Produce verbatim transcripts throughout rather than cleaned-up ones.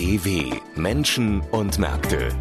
D W Menschen und Märkte.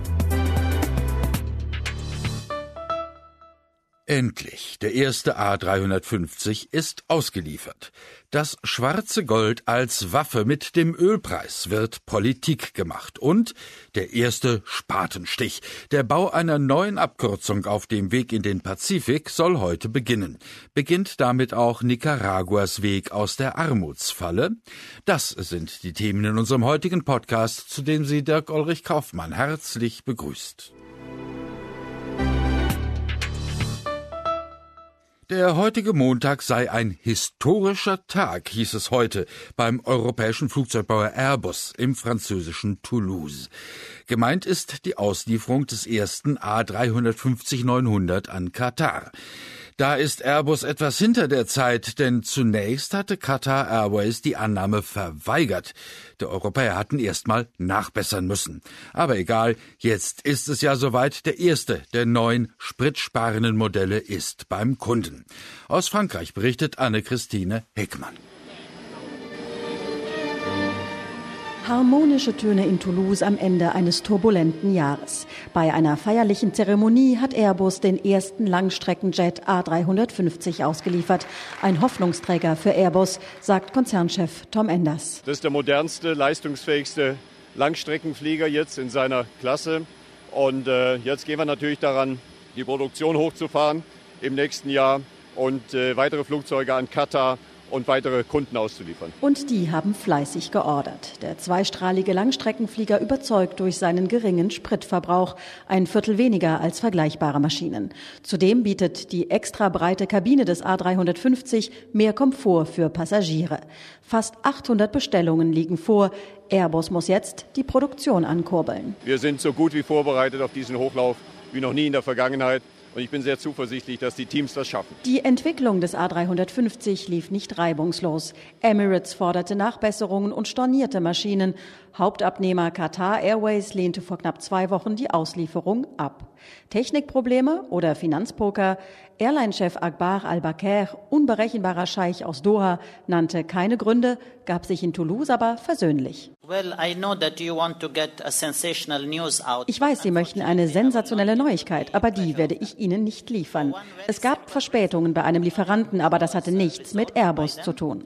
Endlich, der erste A dreihundertfünfzig ist ausgeliefert. Das schwarze Gold als Waffe mit dem Ölpreis wird Politik gemacht. Und der erste Spatenstich. Der Bau einer neuen Abkürzung auf dem Weg in den Pazifik soll heute beginnen. Beginnt damit auch Nicaraguas Weg aus der Armutsfalle? Das sind die Themen in unserem heutigen Podcast, zu dem Sie Dirk-Ulrich Kaufmann herzlich begrüßt. Der heutige Montag sei ein historischer Tag, hieß es heute beim europäischen Flugzeugbauer Airbus im französischen Toulouse. Gemeint ist die Auslieferung des ersten A dreihundertfünfzig neunhundert an Katar. Da ist Airbus etwas hinter der Zeit, denn zunächst hatte Qatar Airways die Annahme verweigert. Die Europäer hatten erstmal nachbessern müssen. Aber egal, jetzt ist es ja soweit, der erste der neuen spritsparenden Modelle ist beim Kunden. Aus Frankreich berichtet Anne-Christine Heckmann. Harmonische Töne in Toulouse am Ende eines turbulenten Jahres. Bei einer feierlichen Zeremonie hat Airbus den ersten Langstreckenjet A dreihundertfünfzig ausgeliefert. Ein Hoffnungsträger für Airbus, sagt Konzernchef Tom Enders. Das ist der modernste, leistungsfähigste Langstreckenflieger jetzt in seiner Klasse. Und äh, jetzt gehen wir natürlich daran, die Produktion hochzufahren im nächsten Jahr und äh, weitere Flugzeuge an Katar und weitere Kunden auszuliefern. Und die haben fleißig geordert. Der zweistrahlige Langstreckenflieger überzeugt durch seinen geringen Spritverbrauch, ein Viertel weniger als vergleichbare Maschinen. Zudem bietet die extra breite Kabine des A dreihundertfünfzig mehr Komfort für Passagiere. Fast achthundert Bestellungen liegen vor. Airbus muss jetzt die Produktion ankurbeln. Wir sind so gut wie vorbereitet auf diesen Hochlauf wie noch nie in der Vergangenheit. Und ich bin sehr zuversichtlich, dass die Teams das schaffen. Die Entwicklung des A dreihundertfünfzig lief nicht reibungslos. Emirates forderte Nachbesserungen und stornierte Maschinen. Hauptabnehmer Qatar Airways lehnte vor knapp zwei Wochen die Auslieferung ab. Technikprobleme oder Finanzpoker? Airline-Chef Akbar Al-Bakr, unberechenbarer Scheich aus Doha, nannte keine Gründe, gab sich in Toulouse aber versöhnlich. Ich weiß, Sie möchten eine sensationelle Neuigkeit, aber die werde ich Ihnen nicht liefern. Es gab Verspätungen bei einem Lieferanten, aber das hatte nichts mit Airbus zu tun.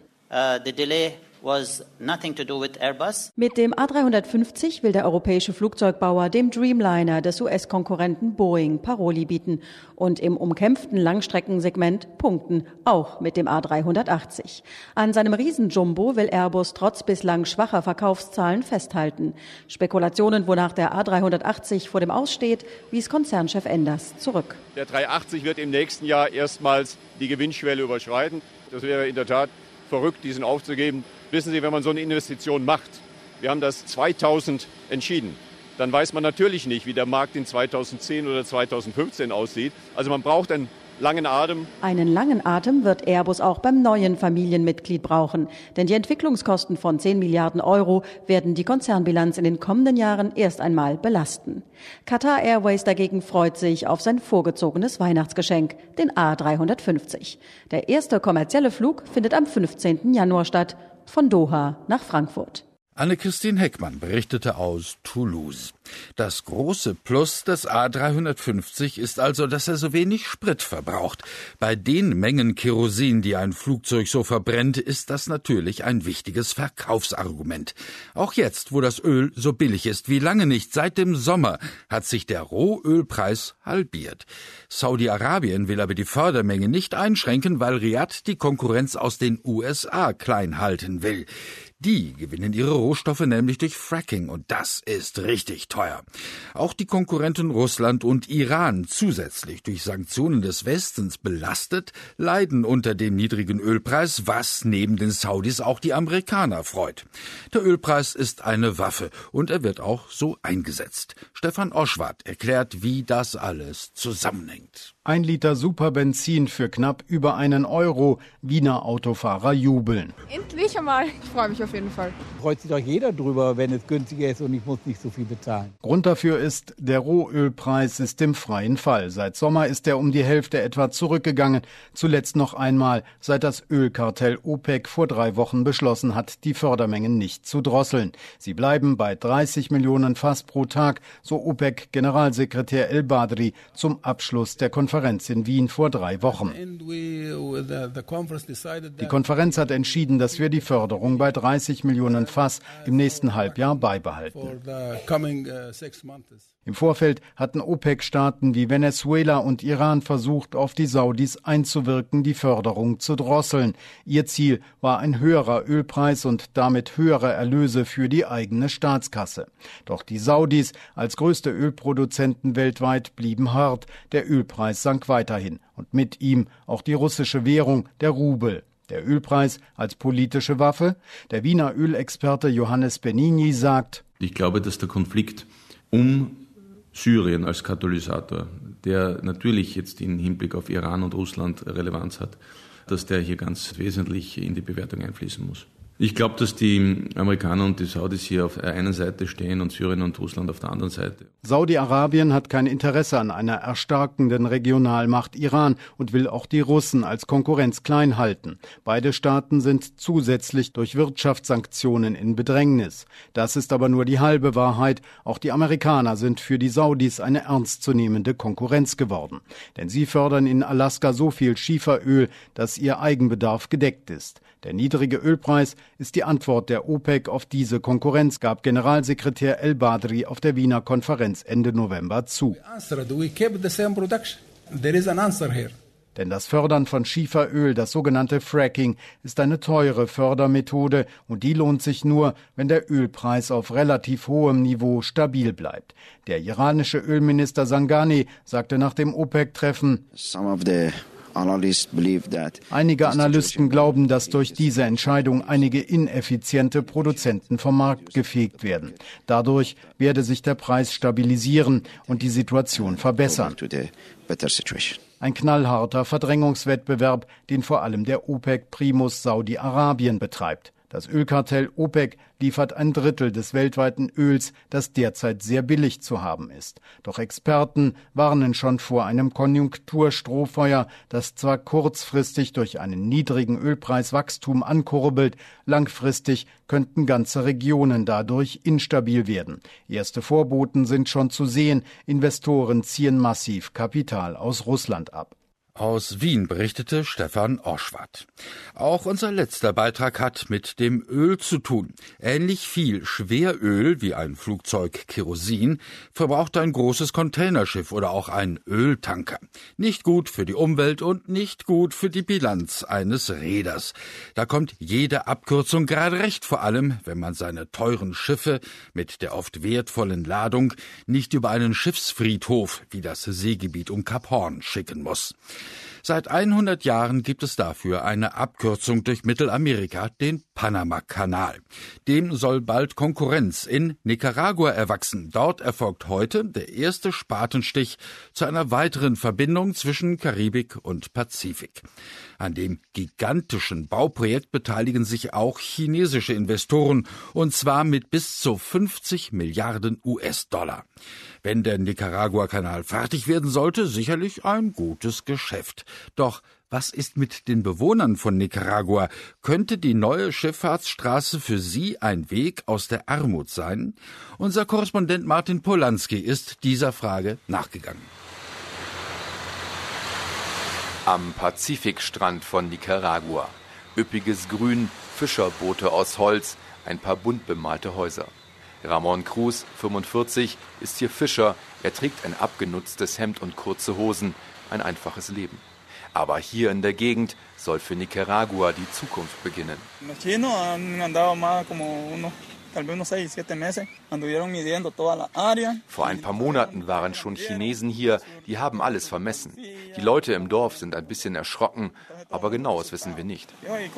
Mit dem A dreihundertfünfzig will der europäische Flugzeugbauer dem Dreamliner des U S-Konkurrenten Boeing Paroli bieten und im umkämpften Langstreckensegment punkten, auch mit dem A dreihundertachtzig. An seinem Riesenjumbo will Airbus trotz bislang schwacher Verkaufszahlen festhalten. Spekulationen, wonach der A dreihundertachtzig vor dem Aus steht, wies Konzernchef Enders zurück. Der dreihundertachtzig wird im nächsten Jahr erstmals die Gewinnschwelle überschreiten. Das wäre in der Tat verrückt, diesen aufzugeben. Wissen Sie, wenn man so eine Investition macht, wir haben das zweitausend entschieden, dann weiß man natürlich nicht, wie der Markt in zweitausendzehn oder zweitausendfünfzehn aussieht. Also man braucht einen langen Atem. Einen langen Atem wird Airbus auch beim neuen Familienmitglied brauchen. Denn die Entwicklungskosten von zehn Milliarden Euro werden die Konzernbilanz in den kommenden Jahren erst einmal belasten. Qatar Airways dagegen freut sich auf sein vorgezogenes Weihnachtsgeschenk, den A dreihundertfünfzig. Der erste kommerzielle Flug findet am fünfzehnten Januar statt, von Doha nach Frankfurt. Anne-Christine Heckmann berichtete aus Toulouse. Das große Plus des A dreihundertfünfzig ist also, dass er so wenig Sprit verbraucht. Bei den Mengen Kerosin, die ein Flugzeug so verbrennt, ist das natürlich ein wichtiges Verkaufsargument. Auch jetzt, wo das Öl so billig ist wie lange nicht, seit dem Sommer hat sich der Rohölpreis halbiert. Saudi-Arabien will aber die Fördermenge nicht einschränken, weil Riad die Konkurrenz aus den U S A klein halten will. Die gewinnen ihre Rohstoffe nämlich durch Fracking und das ist richtig teuer. Auch die Konkurrenten Russland und Iran, zusätzlich durch Sanktionen des Westens belastet, leiden unter dem niedrigen Ölpreis, was neben den Saudis auch die Amerikaner freut. Der Ölpreis ist eine Waffe und er wird auch so eingesetzt. Stefan Oschwart erklärt, wie das alles zusammenhängt. Ein Liter Superbenzin für knapp über einen Euro. Wiener Autofahrer jubeln. Endlich einmal. Ich freue mich auf jeden Fall. Freut sich doch jeder drüber, wenn es günstiger ist und ich muss nicht so viel bezahlen. Grund dafür ist, der Rohölpreis ist im freien Fall. Seit Sommer ist er um die Hälfte etwa zurückgegangen. Zuletzt noch einmal, seit das Ölkartell OPEC vor drei Wochen beschlossen hat, die Fördermengen nicht zu drosseln. Sie bleiben bei dreißig Millionen Fass pro Tag, so OPEC-Generalsekretär El Badri zum Abschluss der Konferenz in Wien vor drei Wochen. Die Konferenz hat entschieden, dass wir die Förderung bei dreißig Millionen Fass im nächsten Halbjahr beibehalten. Im Vorfeld hatten OPEC-Staaten wie Venezuela und Iran versucht, auf die Saudis einzuwirken, die Förderung zu drosseln. Ihr Ziel war ein höherer Ölpreis und damit höhere Erlöse für die eigene Staatskasse. Doch die Saudis als größte Ölproduzenten weltweit blieben hart. Der Ölpreis sank weiterhin und mit ihm auch die russische Währung, der Rubel. Der Ölpreis als politische Waffe? Der Wiener Ölexperte Johannes Benigni sagt: Ich glaube, dass der Konflikt um Syrien als Katalysator, der natürlich jetzt im Hinblick auf Iran und Russland Relevanz hat, dass der hier ganz wesentlich in die Bewertung einfließen muss. Ich glaube, dass die Amerikaner und die Saudis hier auf der einen Seite stehen und Syrien und Russland auf der anderen Seite. Saudi-Arabien hat kein Interesse an einer erstarkenden Regionalmacht Iran und will auch die Russen als Konkurrenz klein halten. Beide Staaten sind zusätzlich durch Wirtschaftssanktionen in Bedrängnis. Das ist aber nur die halbe Wahrheit. Auch die Amerikaner sind für die Saudis eine ernstzunehmende Konkurrenz geworden. Denn sie fördern in Alaska so viel Schieferöl, dass ihr Eigenbedarf gedeckt ist. Der niedrige Ölpreis ist die Antwort der OPEC auf diese Konkurrenz, gab Generalsekretär El Badri auf der Wiener Konferenz Ende November zu. Denn das Fördern von Schieferöl, das sogenannte Fracking, ist eine teure Fördermethode und die lohnt sich nur, wenn der Ölpreis auf relativ hohem Niveau stabil bleibt. Der iranische Ölminister Sangani sagte nach dem OPEC-Treffen: Einige Analysten glauben, dass durch diese Entscheidung einige ineffiziente Produzenten vom Markt gefegt werden. Dadurch werde sich der Preis stabilisieren und die Situation verbessern. Ein knallharter Verdrängungswettbewerb, den vor allem der OPEC-Primus Saudi-Arabien betreibt. Das Ölkartell OPEC liefert ein Drittel des weltweiten Öls, das derzeit sehr billig zu haben ist. Doch Experten warnen schon vor einem Konjunkturstrohfeuer, das zwar kurzfristig durch einen niedrigen Ölpreis Wachstum ankurbelt, langfristig könnten ganze Regionen dadurch instabil werden. Erste Vorboten sind schon zu sehen. Investoren ziehen massiv Kapital aus Russland ab. Aus Wien berichtete Stefan Oschwart. Auch unser letzter Beitrag hat mit dem Öl zu tun. Ähnlich viel Schweröl wie ein Flugzeug Kerosin verbraucht ein großes Containerschiff oder auch ein Öltanker. Nicht gut für die Umwelt und nicht gut für die Bilanz eines Reeders. Da kommt jede Abkürzung gerade recht, vor allem wenn man seine teuren Schiffe mit der oft wertvollen Ladung nicht über einen Schiffsfriedhof wie das Seegebiet um Kap Horn schicken muss. Seit hundert Jahren gibt es dafür eine Abkürzung durch Mittelamerika, den Panama-Kanal. Dem soll bald Konkurrenz in Nicaragua erwachsen. Dort erfolgt heute der erste Spatenstich zu einer weiteren Verbindung zwischen Karibik und Pazifik. An dem gigantischen Bauprojekt beteiligen sich auch chinesische Investoren, und zwar mit bis zu fünfzig Milliarden U S-Dollar. Wenn der Nicaragua-Kanal fertig werden sollte, sicherlich ein gutes Geschäft. Doch was ist mit den Bewohnern von Nicaragua? Könnte die neue Schifffahrtsstraße für sie ein Weg aus der Armut sein? Unser Korrespondent Martin Polanski ist dieser Frage nachgegangen. Am Pazifikstrand von Nicaragua. Üppiges Grün, Fischerboote aus Holz, ein paar bunt bemalte Häuser. Ramon Cruz, fünfundvierzig, ist hier Fischer. Er trägt ein abgenutztes Hemd und kurze Hosen. Ein einfaches Leben. Aber hier in der Gegend soll für Nicaragua die Zukunft beginnen. Vor ein paar Monaten waren schon Chinesen hier, die haben alles vermessen. Die Leute im Dorf sind ein bisschen erschrocken, aber Genaues wissen wir nicht.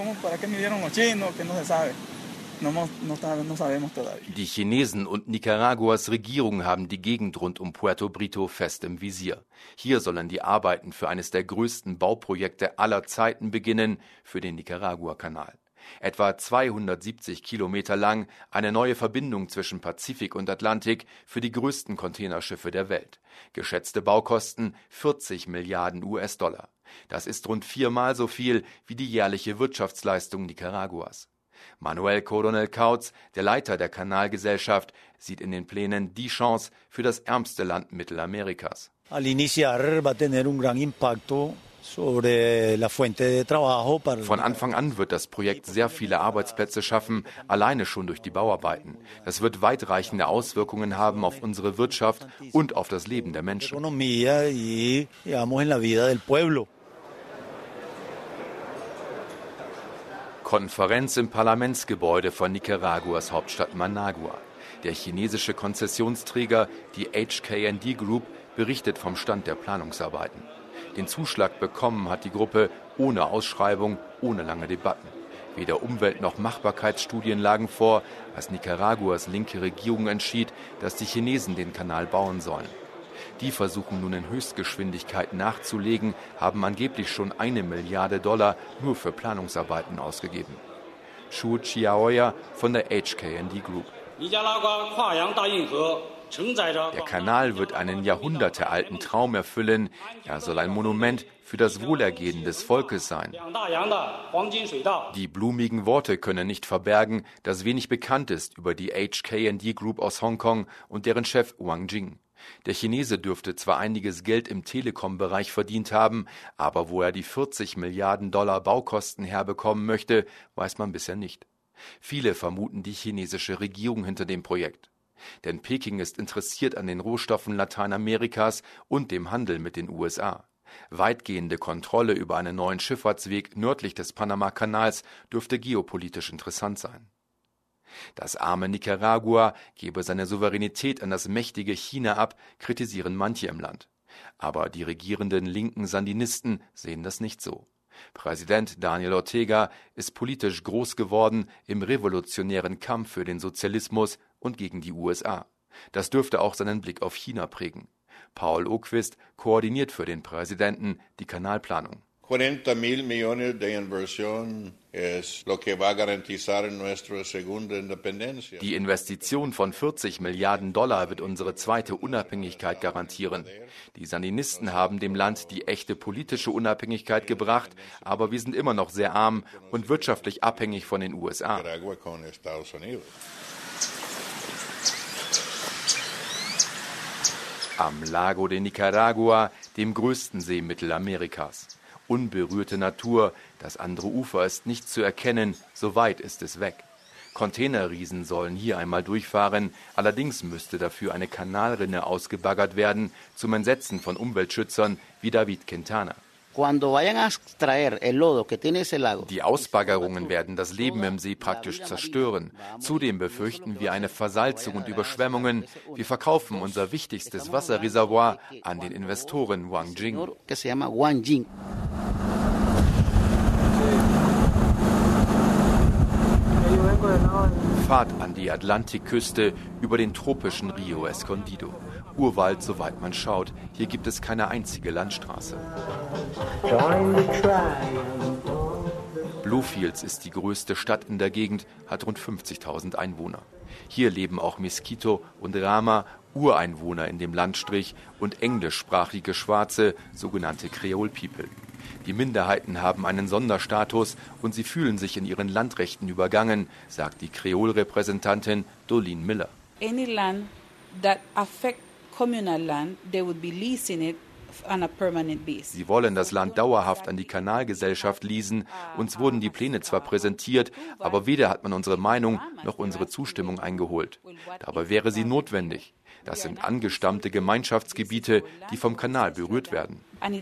Die Chinesen und Nicaraguas Regierung haben die Gegend rund um Puerto Brito fest im Visier. Hier sollen die Arbeiten für eines der größten Bauprojekte aller Zeiten beginnen, für den Nicaragua-Kanal. Etwa zweihundertsiebzig Kilometer lang, eine neue Verbindung zwischen Pazifik und Atlantik für die größten Containerschiffe der Welt. Geschätzte Baukosten vierzig Milliarden U S-Dollar. Das ist rund viermal so viel wie die jährliche Wirtschaftsleistung Nicaraguas. Manuel Coronel Kautz, der Leiter der Kanalgesellschaft, sieht in den Plänen die Chance für das ärmste Land Mittelamerikas. Al iniciar va a tener un gran impacto. Von Anfang an wird das Projekt sehr viele Arbeitsplätze schaffen, alleine schon durch die Bauarbeiten. Das wird weitreichende Auswirkungen haben auf unsere Wirtschaft und auf das Leben der Menschen. Konferenz im Parlamentsgebäude von Nicaraguas Hauptstadt Managua. Der chinesische Konzessionsträger, die H K and D Group, berichtet vom Stand der Planungsarbeiten. Den Zuschlag bekommen hat die Gruppe ohne Ausschreibung, ohne lange Debatten. Weder Umwelt- noch Machbarkeitsstudien lagen vor, als Nicaraguas linke Regierung entschied, dass die Chinesen den Kanal bauen sollen. Die versuchen nun in Höchstgeschwindigkeit nachzulegen, haben angeblich schon eine Milliarde Dollar nur für Planungsarbeiten ausgegeben. Xu Qiaoya von der H K and D Group. Der Kanal wird einen jahrhundertealten Traum erfüllen. Er soll ein Monument für das Wohlergehen des Volkes sein. Die blumigen Worte können nicht verbergen, dass wenig bekannt ist über die H K and D Group aus Hongkong und deren Chef Wang Jing. Der Chinese dürfte zwar einiges Geld im Telekom-Bereich verdient haben, aber wo er die vierzig Milliarden Dollar Baukosten herbekommen möchte, weiß man bisher nicht. Viele vermuten die chinesische Regierung hinter dem Projekt. Denn Peking ist interessiert an den Rohstoffen Lateinamerikas und dem Handel mit den U S A. Weitgehende Kontrolle über einen neuen Schifffahrtsweg nördlich des Panama-Kanals dürfte geopolitisch interessant sein. Das arme Nicaragua gebe seine Souveränität an das mächtige China ab, kritisieren manche im Land. Aber die regierenden linken Sandinisten sehen das nicht so. Präsident Daniel Ortega ist politisch groß geworden im revolutionären Kampf für den Sozialismus und gegen die U S A. Das dürfte auch seinen Blick auf China prägen. Paul Åquist koordiniert für den Präsidenten die Kanalplanung. cuarenta mil millones de inversión es lo que va a garantizar nuestra segunda independencia. Die Investition von vierzig Milliarden Dollar wird unsere zweite Unabhängigkeit garantieren. Die Sandinisten haben dem Land die echte politische Unabhängigkeit gebracht, aber wir sind immer noch sehr arm und wirtschaftlich abhängig von den U S A. Am Lago de Nicaragua, dem größten See Mittelamerikas. Unberührte Natur, das andere Ufer ist nicht zu erkennen, so weit ist es weg. Containerriesen sollen hier einmal durchfahren, allerdings müsste dafür eine Kanalrinne ausgebaggert werden, zum Entsetzen von Umweltschützern wie David Quintana. Die Ausbaggerungen werden das Leben im See praktisch zerstören. Zudem befürchten wir eine Versalzung und Überschwemmungen. Wir verkaufen unser wichtigstes Wasserreservoir an den Investoren Wang Jing. Fahrt an die Atlantikküste über den tropischen Rio Escondido. Urwald, soweit man schaut. Hier gibt es keine einzige Landstraße. Bluefields ist die größte Stadt in der Gegend, hat rund fünfzigtausend Einwohner. Hier leben auch Miskito und Rama, Ureinwohner in dem Landstrich, und englischsprachige Schwarze, sogenannte Creole People. Die Minderheiten haben einen Sonderstatus und sie fühlen sich in ihren Landrechten übergangen, sagt die Kreol-Repräsentantin Dolene Miller. Any land that affect communal land, they would be leasing it on a permanent basis. Sie wollen das Land dauerhaft an die Kanalgesellschaft leasen. Uns wurden die Pläne zwar präsentiert, aber weder hat man unsere Meinung noch unsere Zustimmung eingeholt. Dabei wäre sie notwendig. Das sind angestammte Gemeinschaftsgebiete, die vom Kanal berührt werden.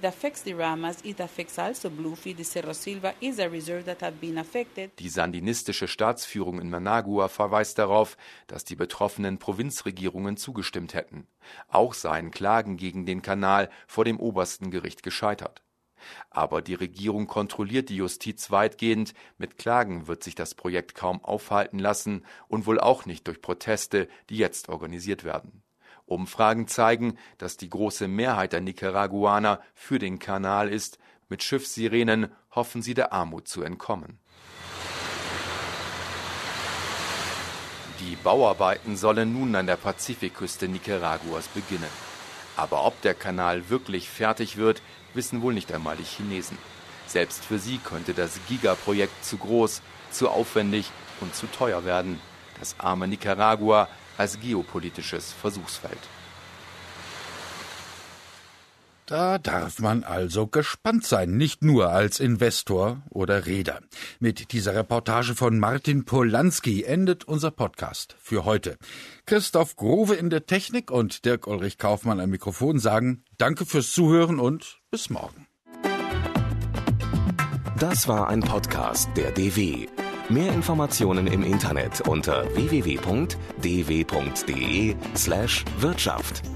Die sandinistische Staatsführung in Managua verweist darauf, dass die betroffenen Provinzregierungen zugestimmt hätten. Auch seien Klagen gegen den Kanal vor dem obersten Gericht gescheitert. Aber die Regierung kontrolliert die Justiz weitgehend. Mit Klagen wird sich das Projekt kaum aufhalten lassen und wohl auch nicht durch Proteste, die jetzt organisiert werden. Umfragen zeigen, dass die große Mehrheit der Nicaraguaner für den Kanal ist. Mit Schiffssirenen hoffen sie, der Armut zu entkommen. Die Bauarbeiten sollen nun an der Pazifikküste Nicaraguas beginnen. Aber ob der Kanal wirklich fertig wird, wissen wohl nicht einmal die Chinesen. Selbst für sie könnte das Gigaprojekt zu groß, zu aufwendig und zu teuer werden. Das arme Nicaragua als geopolitisches Versuchsfeld. Da darf man also gespannt sein, nicht nur als Investor oder Reeder. Mit dieser Reportage von Martin Polanski endet unser Podcast für heute. Christoph Grove in der Technik und Dirk-Ulrich Kaufmann am Mikrofon sagen Danke fürs Zuhören und bis morgen. Das war ein Podcast der D W. Mehr Informationen im Internet unter w w w punkt d w punkt d e slash Wirtschaft.